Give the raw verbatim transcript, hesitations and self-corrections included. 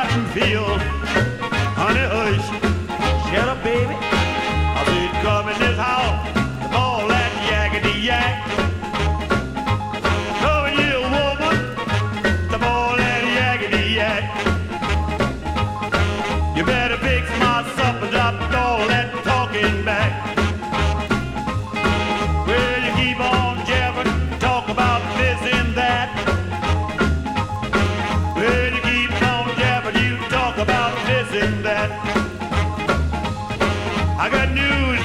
cotton field. Honey, hush, shut up, baby. I said, come in this house, with all that yakety yak. Come here, woman, with all that yakety yak. You better fix my supper, drop all that talking back. Well, you keep on jabbering, talk about this and that. Well, you keep on jabbering, you talk about this and that. I got news